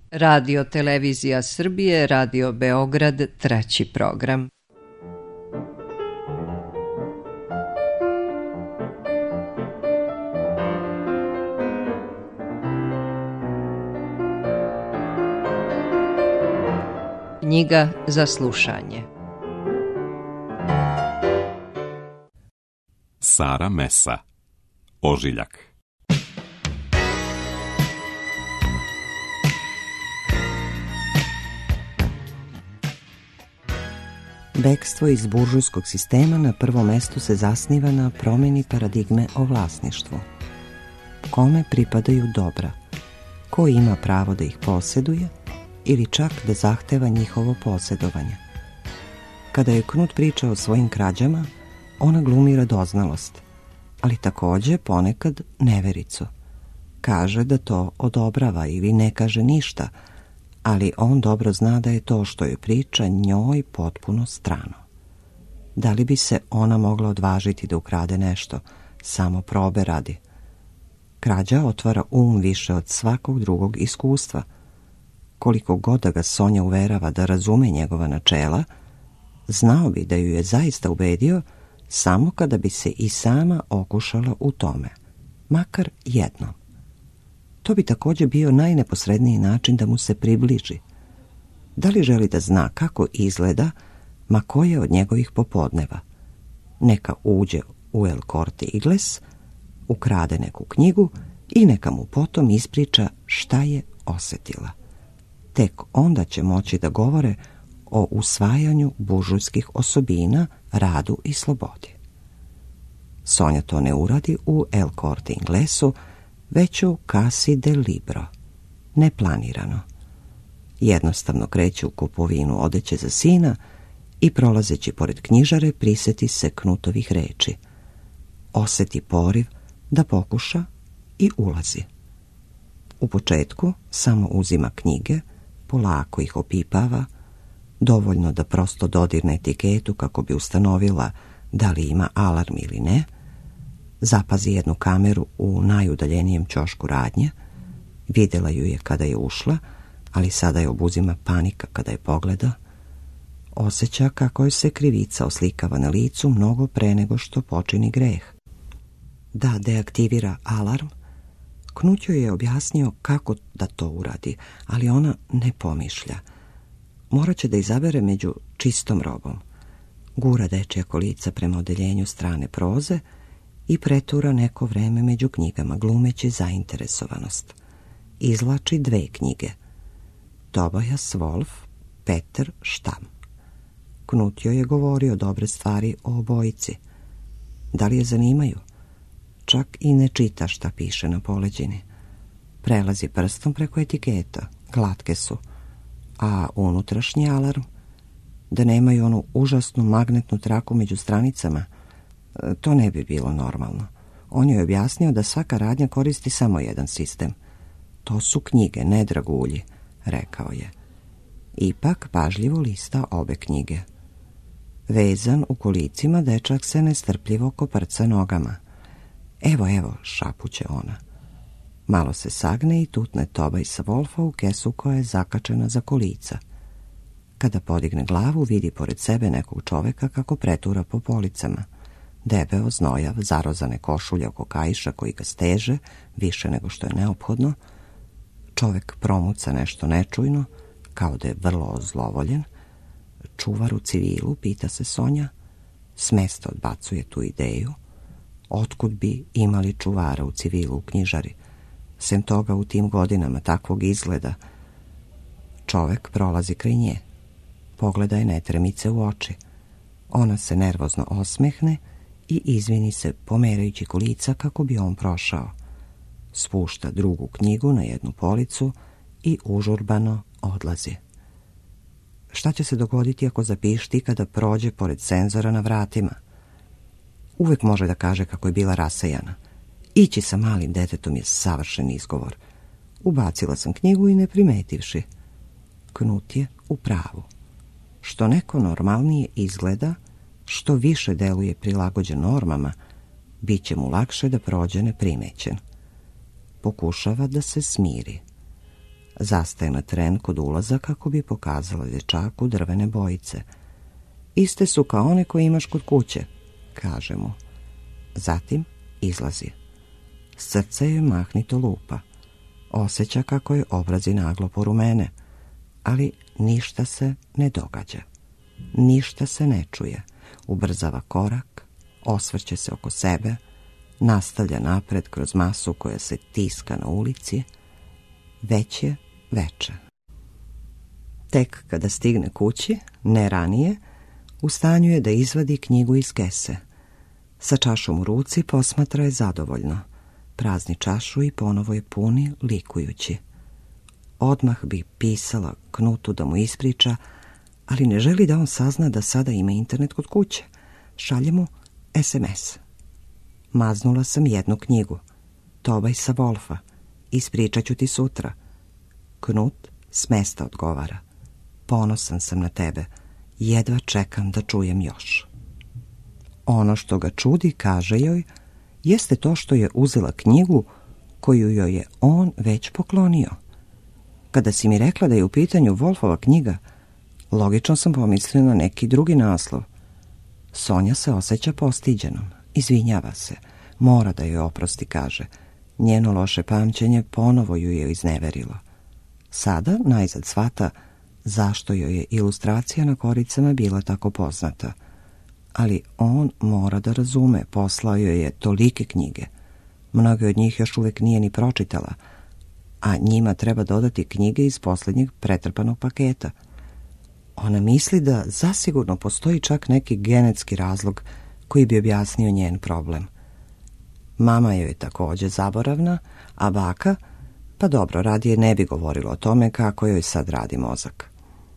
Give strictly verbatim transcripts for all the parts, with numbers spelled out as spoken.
Radio Televizija Srbije, Radio Beograd, treći program. Knjiga za slušanje. Sara Mesa, Ožiljak. Bekstvo iz buržujskog sistema na prvom mestu se zasniva na promjeni paradigme o vlasništvu. Kome pripadaju dobra? Ko ima pravo da ih posjeduje ili čak da zahteva njihovo posjedovanje? Kada je Knut pričao o svojim krađama, ona glumi radoznalost, ali također ponekad nevericu. Kaže da to odobrava ili ne kaže ništa, ali on dobro zna da je to što joj priča njoj potpuno strano. Da li bi se ona mogla odvažiti da ukrade nešto, samo probe radi? Krađa otvara um više od svakog drugog iskustva. Koliko god da ga Sonja uverava da razume njegova načela, znao bi da ju je zaista ubedio samo kada bi se i sama okušala u tome, makar jednom. To bi također bio najneposredniji način da mu se približi. Da li želi da zna kako izgleda, ma koje od njegovih popodneva? Neka uđe u El Corte Inglés, ukrade neku knjigu i neka mu potom ispriča šta je osjetila. Tek onda će moći da govore o usvajanju buržujskih osobina, radu i slobodi. Sonja to ne uradi u El Corte Inglesu, već u Casa del Libro, neplanirano. Jednostavno kreće u kupovinu odeće za sina i prolazeći pored knjižare prisjeti se Knutovih reči. Osjeti poriv da pokuša i ulazi. U početku samo uzima knjige, polako ih opipava, dovoljno da prosto dodirne etiketu kako bi ustanovila da li ima alarm ili ne, zapazi jednu kameru u najudaljenijem ćošku radnje, vidjela ju je kada je ušla, ali sada je obuzima panika kada je pogleda, osjeća kako joj se krivica oslikava na licu mnogo pre nego što počini greh. Da deaktivira alarm, Knut joj je objasnio kako da to uradi, ali ona ne pomišlja. Morat će da izabere među čistom robom. Gura dečja kolica prema odeljenju strane proze i pretura neko vreme među knjigama, glumeći zainteresovanost. Izvlači dve knjige. Tobias Wolff, Peter Štam. Knut joj je govorio dobre stvari o obojici. Da li je zanimaju? Čak i ne čita šta piše na poleđini. Prelazi prstom preko etiketa, glatke su. A unutrašnji alarm? Da nemaju onu užasnu magnetnu traku među stranicama? To ne bi bilo normalno. On joj je objasnio da svaka radnja koristi samo jedan sistem. To su knjige, ne dragulji, rekao je. Ipak pažljivo lista obe knjige. Vezan u kolicima, dečak se nestrpljivo koprca nogama. Evo, evo, šapuće ona. Malo se sagne i tutne Tobiasa Wolffa u kesu koja je zakačena za kolica. Kada podigne glavu, vidi pored sebe nekog čoveka kako pretura po policama. Debeo, znojav, zarozane košulje oko kaiša koji ga steže, više nego što je neophodno. Čovek promuca nešto nečujno, kao da je vrlo ozlovoljen. Čuvar u civilu, pita se Sonja. Smesta odbacuje tu ideju. Otkud bi imali čuvara u civilu u knjižari? Sem toga u tim godinama takvog izgleda. Čovek prolazi kraj nje. Pogleda je netremice u oči. Ona se nervozno osmehne i izvini se pomerajući kolica kako bi on prošao. Spušta drugu knjigu na jednu policu i užurbano odlazi. Šta će se dogoditi ako zapišti kada prođe pored senzora na vratima? Uvek može da kaže kako je bila rasejana. Ići sa malim detetom je savršen izgovor. Ubacila sam knjigu i ne primetivši. Knut je u pravu. Što neko normalnije izgleda, što više deluje prilagođen normama, bit će mu lakše da prođe neprimećen. Pokušava da se smiri. Zastaje na tren kod ulaza kako bi pokazala dječaku drvene bojice. Iste su kao one koje imaš kod kuće, kaže mu. Zatim izlazi. Srce joj mahnito lupa. Osjeća kako je obrazi naglo porumene, ali ništa se ne događa. Ništa se ne čuje. Ubrzava korak, osvrće se oko sebe, nastavlja napred kroz masu koja se tiska na ulici. Već je veče. Tek kada stigne kući, ne ranije, u stanju je da izvadi knjigu iz kese. Sa čašom u ruci posmatra je zadovoljno. Prazni čašu i ponovo je puni, likujući. Odmah bi pisala Knutu da mu ispriča, ali ne želi da on sazna da sada ima internet kod kuće. Šalje mu es em es. Maznula sam jednu knjigu. Tobaj sa Wolfa. Ispričat ću ti sutra. Knut s mesta odgovara. Ponosan sam na tebe. Jedva čekam da čujem još. Ono što ga čudi, kaže joj, jeste to što je uzela knjigu koju joj je on već poklonio. Kada si mi rekla da je u pitanju Wolfova knjiga, logično sam pomislila na neki drugi naslov. Sonja se osjeća postiđenom. Izvinjava se. Mora da joj oprosti, kaže. Njeno loše pamćenje ponovo ju je izneverilo. Sada najzad shvata zašto joj je ilustracija na koricama bila tako poznata. Ali on mora da razume, poslao joj je tolike knjige. Mnoge od njih još uvijek nije ni pročitala, a njima treba dodati knjige iz posljednjeg pretrpanog paketa. Ona misli da zasigurno postoji čak neki genetski razlog koji bi objasnio njen problem. Mama joj je također zaboravna, a baka, pa dobro, radije ne bi govorilo o tome kako joj sad radi mozak.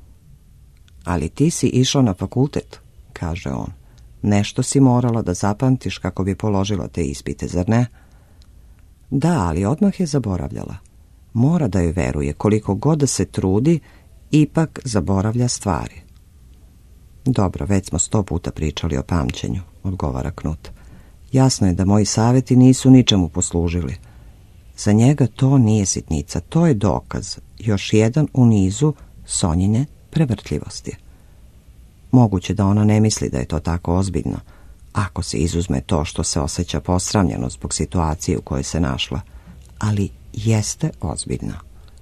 Ali ti si išla na fakultet, kaže on. Nešto si morala da zapamtiš kako bi položila te ispite, zar ne? Da, ali odmah je zaboravljala. Mora da joj veruje, koliko god da se trudi, ipak zaboravlja stvari. Dobro, već smo sto puta pričali o pamćenju, odgovara Knut. Jasno je da moji savjeti nisu ničemu poslužili. Za njega to nije sitnica, to je dokaz, još jedan u nizu Sonjine prevrtljivosti. Moguće da ona ne misli da je to tako ozbiljno, ako se izuzme to što se osjeća posramljeno zbog situacije u kojoj se našla, ali jeste ozbiljno.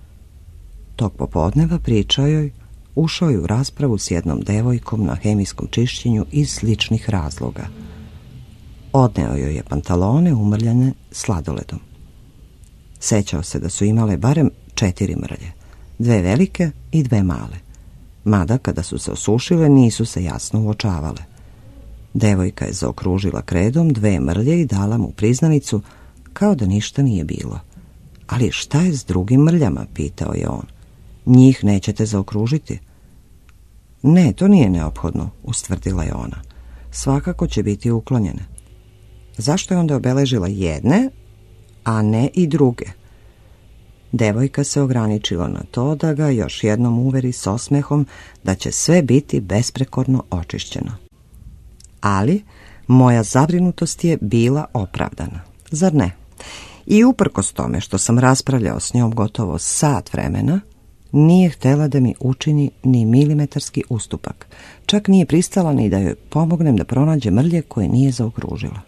Tog popodneva pričao joj, ušao je u raspravu s jednom devojkom na hemijskom čišćenju iz sličnih razloga. Odneo joj je pantalone umrljane sladoledom. Sećao se da su imale barem četiri mrlje, dve velike i dve male. Mada kada su se osušile nisu se jasno uočavale. Devojka je zaokružila kredom dve mrlje i dala mu priznanicu kao da ništa nije bilo. Ali šta je s drugim mrljama, pitao je on. Njih nećete zaokružiti? Ne, to nije neophodno, ustvrdila je ona. Svakako će biti uklonjene. Zašto je onda obeležila jedne, a ne i druge? Devojka se ograničila na to da ga još jednom uveri s osmehom da će sve biti besprekorno očišćeno. Ali moja zabrinutost je bila opravdana, zar ne? I uprkos tome što sam raspravljao s njom gotovo sat vremena, nije htjela da mi učini ni milimetarski ustupak. Čak nije pristala ni da joj pomognem da pronađe mrlje koje nije zaokružila.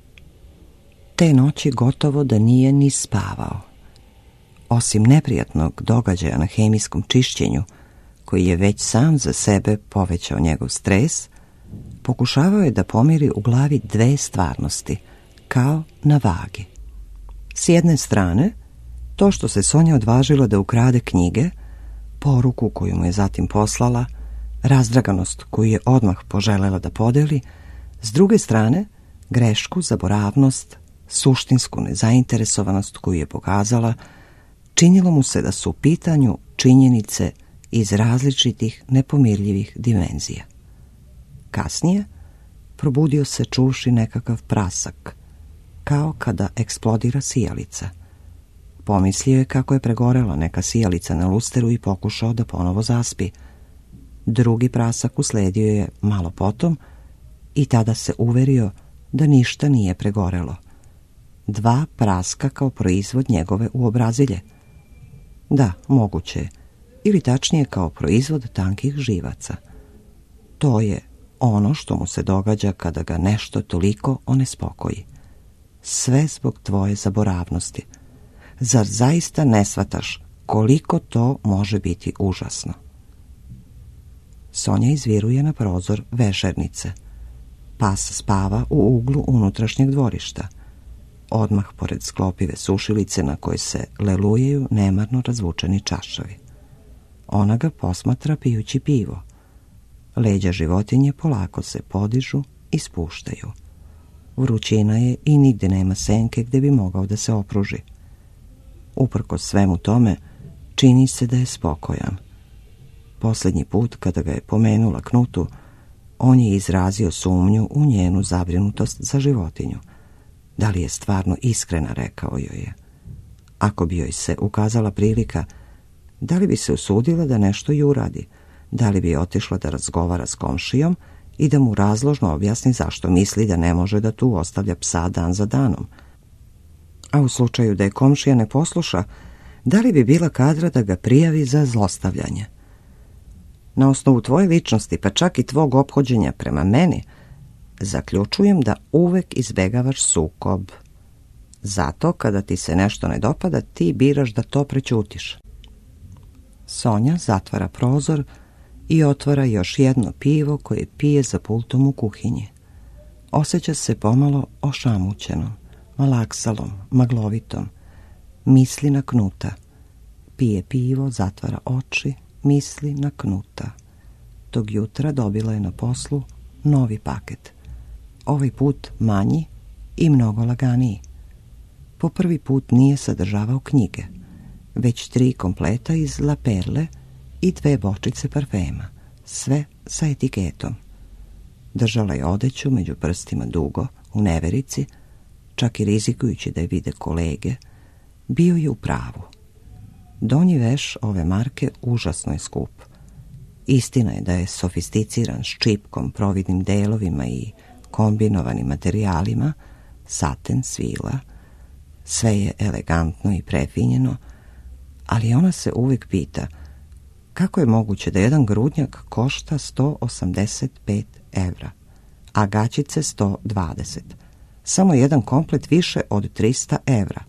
Te noći gotovo da nije ni spavao. Osim neprijatnog događaja na hemijskom čišćenju, koji je već sam za sebe povećao njegov stres, pokušavao je da pomiri u glavi dve stvarnosti, kao na vagi. S jedne strane, to što se Sonja odvažila da ukrade knjige, poruku koju mu je zatim poslala, razdraganost koju je odmah poželjela da podeli, s druge strane, grešku, zaboravnost, suštinsku nezainteresovanost koju je pokazala, činilo mu se da su u pitanju činjenice iz različitih nepomirljivih dimenzija. Kasnije probudio se čuvši nekakav prasak, kao kada eksplodira sijalica. Pomislio je kako je pregorela neka sijalica na lusteru i pokušao da ponovo zaspi. Drugi prasak usledio je malo potom i tada se uverio da ništa nije pregorelo. Dva praska kao proizvod njegove uobrazilje. Da, moguće je. Ili tačnije kao proizvod tankih živaca. To je ono što mu se događa kada ga nešto toliko onespokoji. Sve zbog tvoje zaboravnosti. Zar zaista ne shvataš koliko to može biti užasno? Sonja izviruje na prozor vešernice. Pas spava u uglu unutrašnjeg dvorišta. Odmah pored sklopive sušilice na kojoj se lelujaju nemarno razvučeni čaševi. Ona ga posmatra pijući pivo. Leđa životinje polako se podižu i spuštaju. Vrućina je i nigde nema senke gde bi mogao da se opruži. Uprkos svemu tome, čini se da je spokojan. Posljednji put kada ga je pomenula Knutu, on je izrazio sumnju u njenu zabrinutost za životinju. Da li je stvarno iskrena, rekao joj je. Ako bi joj se ukazala prilika, da li bi se usudila da nešto i uradi, da li bi otišla da razgovara s komšijom i da mu razložno objasni zašto misli da ne može da tu ostavlja psa dan za danom. A u slučaju da je komšija ne posluša, da li bi bila kadra da ga prijavi za zlostavljanje? Na osnovu tvoje ličnosti, pa čak i tvog ophođenja prema meni, zaključujem da uvek izbegavaš sukob. Zato, kada ti se nešto ne dopada, ti biraš da to prećutiš. Sonja zatvara prozor i otvara još jedno pivo koje pije za pultom u kuhinji. Osjeća se pomalo ošamućenom, malaksalom, maglovitom. Misli na Knuta. Pije pivo, zatvara oči, misli na Knuta. Tog jutra dobila je na poslu novi paket. Ovaj put manji i mnogo laganiji. Po prvi put nije sadržavao knjige, već tri kompleta iz La Perle i dve bočice parfema, sve sa etiketom. Držala je odeću među prstima dugo, u neverici, čak i rizikujući da je vide kolege. Bio je u pravu. Donji veš ove marke užasno je skup. Istina je da je sofisticiran ščipkom, providnim delovima i kombinovanim materijalima, saten, svila, sve je elegantno i prefinjeno, ali ona se uvijek pita kako je moguće da jedan grudnjak košta sto osamdeset pet evra, a gaćice sto dvadeset. Samo jedan komplet više od trista evra.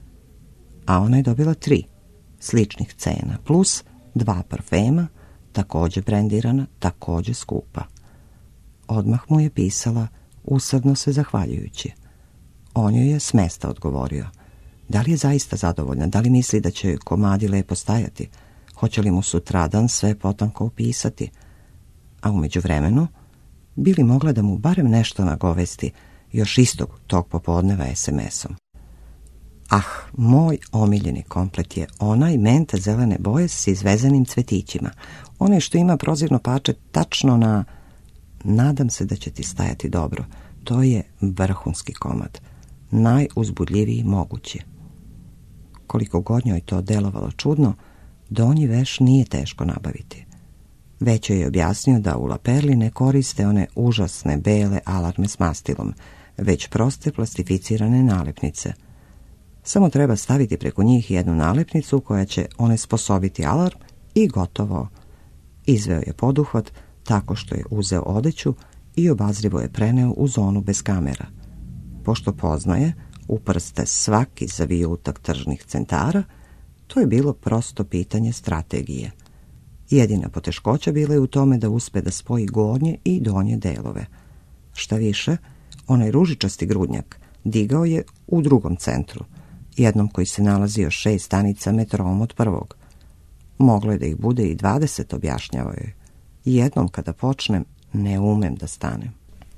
A ona je dobila tri sličnih cena, plus dva parfema, također brendirana, također skupa. Odmah mu je pisala, usadno se zahvaljujući. On joj je s mesta odgovorio. Da li je zaista zadovoljna? Da li misli da će komadi lepo stajati? Hoće li mu sutradan sve potanko opisati? A u međuvremenu bi li mogla da mu barem nešto nagovesti još istog tog popodneva es em esom? Ah, moj omiljeni komplet je onaj mente zelene boje s izvezenim cvetićima. Onaj što ima prozirno pače tačno na... Nadam se da će ti stajati dobro. To je vrhunski komad. Najuzbudljiviji mogući. Koliko god njoj to delovalo čudno, donji veš nije teško nabaviti. Već joj je objasnio da u La Perli ne koriste one užasne bele alarme s mastilom, već proste plastificirane nalepnice. Samo treba staviti preko njih jednu nalepnicu koja će onesposobiti alarm i gotovo. Izveo je poduhvat tako što je uzeo odeću i obazrivo je preneo u zonu bez kamera. Pošto poznaje u prste svaki zavijutak tržnih centara, to je bilo prosto pitanje strategije. Jedina poteškoća bila je u tome da uspe da spoji gornje i donje delove. Šta više, onaj ružičasti grudnjak digao je u drugom centru, jednom koji se nalazio šest stanica metrom od prvog. Moglo je da ih bude i dvadeset, objašnjavao je. Jednom kada počnem, ne umem da stanem.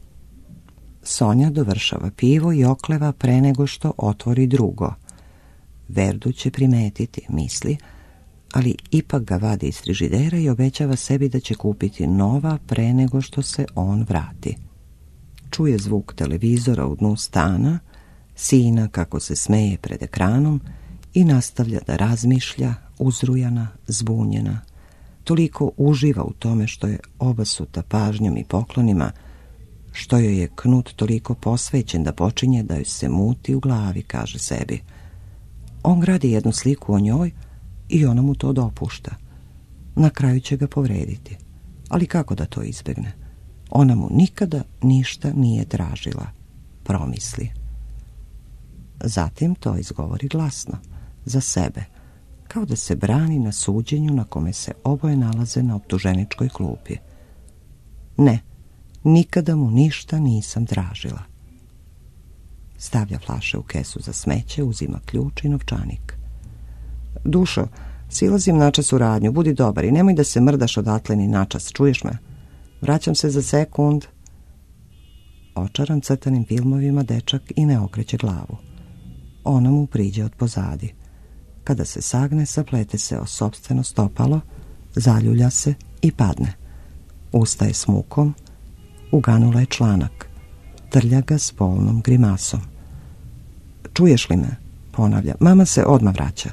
Sonja dovršava pivo i okleva pre nego što otvori drugo. Verdu će primetiti, misli, ali ipak ga vadi iz frižidera i obećava sebi da će kupiti nova pre nego što se on vrati. Čuje zvuk televizora u dnu stana, sina kako se smeje pred ekranom i nastavlja da razmišlja, uzrujana, zbunjena. Toliko uživa u tome što je obasuta pažnjom i poklonima, što joj je Knut toliko posvećen da počinje da joj se muti u glavi, kaže sebi. On gradi jednu sliku o njoj, i ona mu to dopušta. Na kraju će ga povrediti. Ali kako da to izbjegne? Ona mu nikada ništa nije tražila, promisli. Zatim to izgovori glasno, za sebe, kao da se brani na suđenju na kome se oboje nalaze na optuženičkoj klupi. Ne, nikada mu ništa nisam tražila. Stavlja flaše u kesu za smeće, uzima ključ i novčanik. Dušo, silazim načas u radnju, budi dobar i nemoj da se mrdaš odatle ni načas, čuješ me? Vraćam se za sekund. Očaran crtanim filmovima dečak i ne okreće glavu. Ona mu priđe od pozadi. Kada se sagne, saplete se o sopstveno stopalo, zaljulja se i padne. Ustaje s mukom, uganula je članak. Trlja ga s polnom grimasom. Čuješ li me? Ponavlja. Mama se odmah vraća.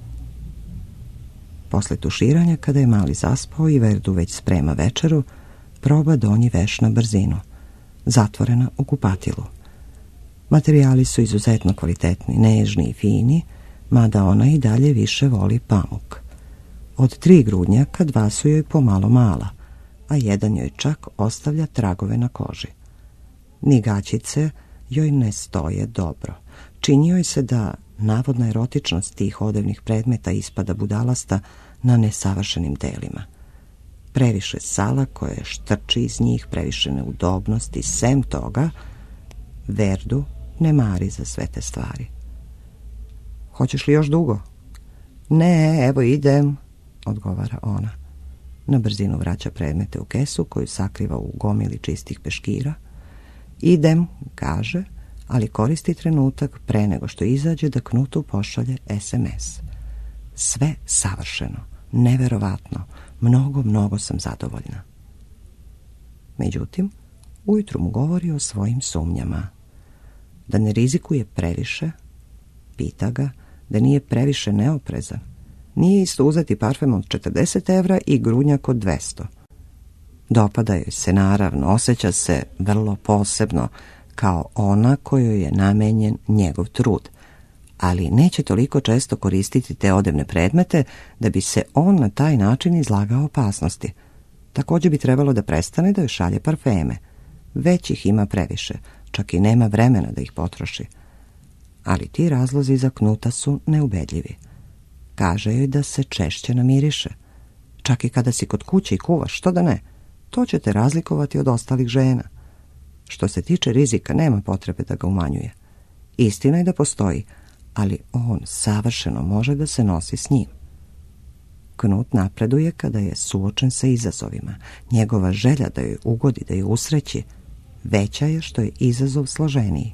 Posle tuširanja, kada je mali zaspao i Verdu već sprema večeru, proba donji veš na brzinu, zatvorena u kupatilu. Materijali su izuzetno kvalitetni, nežni i fini, mada ona i dalje više voli pamuk. Od tri grudnjaka dva su joj pomalo mala, a jedan joj čak ostavlja tragove na koži. Ni gaćice joj ne stoje dobro. Čini joj se da navodna erotičnost tih odevnih predmeta ispada budalasta na nesavršenim delima. Previše sala koje štrči iz njih, previše neudobnosti, sem toga, Verdu ne mari za sve te stvari. Hoćeš li još dugo? Ne, evo idem, odgovara ona. Na brzinu vraća predmete u kesu koju sakriva u gomili čistih peškira. Idem, kaže, ali koristi trenutak pre nego što izađe da Knutu pošalje es em es. Sve savršeno, neverovatno, mnogo, mnogo sam zadovoljna. Međutim, ujutru mu govori o svojim sumnjama. Da ne rizikuje previše, pita ga da nije previše neoprezan. Nije isto uzeti parfem od četrdeset evra i grudnjak od dvesta. Dopada joj se naravno, osjeća se vrlo posebno, kao ona kojoj je namenjen njegov trud, ali neće toliko često koristiti te odevne predmete da bi se on na taj način izlagao opasnosti. Također bi trebalo da prestane da joj šalje parfeme. Već ih ima previše, čak i nema vremena da ih potroši. Ali ti razlozi za Knuta su neubedljivi. Kaže joj da se češće namiriše. Čak i kada si kod kuće i kuvaš, što da ne? To će te razlikovati od ostalih žena. Što se tiče rizika, nema potrebe da ga umanjuje. Istina je da postoji, ali on savršeno može da se nosi s njim. Knut napreduje kada je suočen sa izazovima. Njegova želja da joj ugodi, da joj usreći, veća je što je izazov složeniji.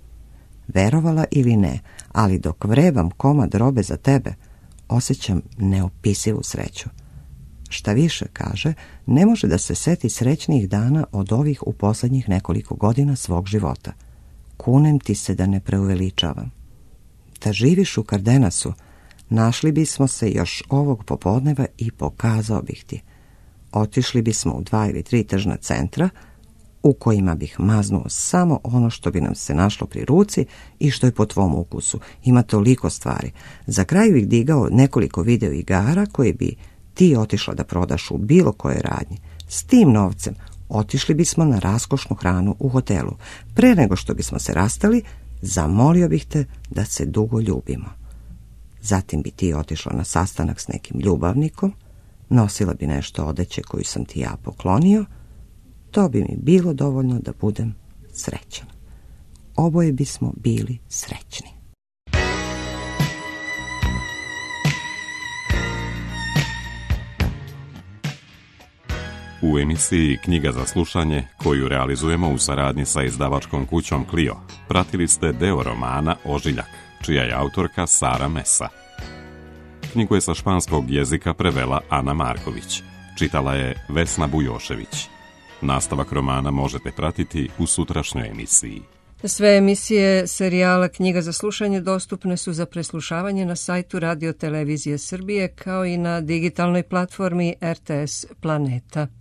Verovala ili ne, ali dok vrebam komad robe za tebe, osjećam neopisivu sreću. Šta više, kaže, ne može da se seti srećnijih dana od ovih u posljednjih nekoliko godina svog života. Kunem ti se da ne preuveličavam. Da živiš u Kardenasu, našli bismo se još ovog popodneva i pokazao bih ti. Otišli bismo u dva ili tri tržna centra, u kojima bih maznuo samo ono što bi nam se našlo pri ruci i što je po tvom ukusu. Ima toliko stvari. Za kraj bih digao nekoliko video igara koje bi ti otišla da prodaš u bilo kojoj radnji. S tim novcem otišli bismo na raskošnu hranu u hotelu. Pre nego što bismo se rastali, zamolio bih te da se dugo ljubimo. Zatim bi ti otišla na sastanak s nekim ljubavnikom, nosila bi nešto odeće koju sam ti ja poklonio. To bi mi bilo dovoljno da budem srećan. Oboje bismo bili srećni. U emisiji Knjiga za slušanje, koju realizujemo u saradnji sa izdavačkom kućom Clio, pratili ste deo romana Ožiljak, čija je autorka Sara Mesa. Knjigu je sa španskog jezika prevela Ana Marković, čitala je Vesna Bujošević. Nastavak romana možete pratiti u sutrašnjoj emisiji. Sve emisije serijala Knjiga za slušanje dostupne su za preslušavanje na sajtu Radio Televizije Srbije kao i na digitalnoj platformi er te es Planeta.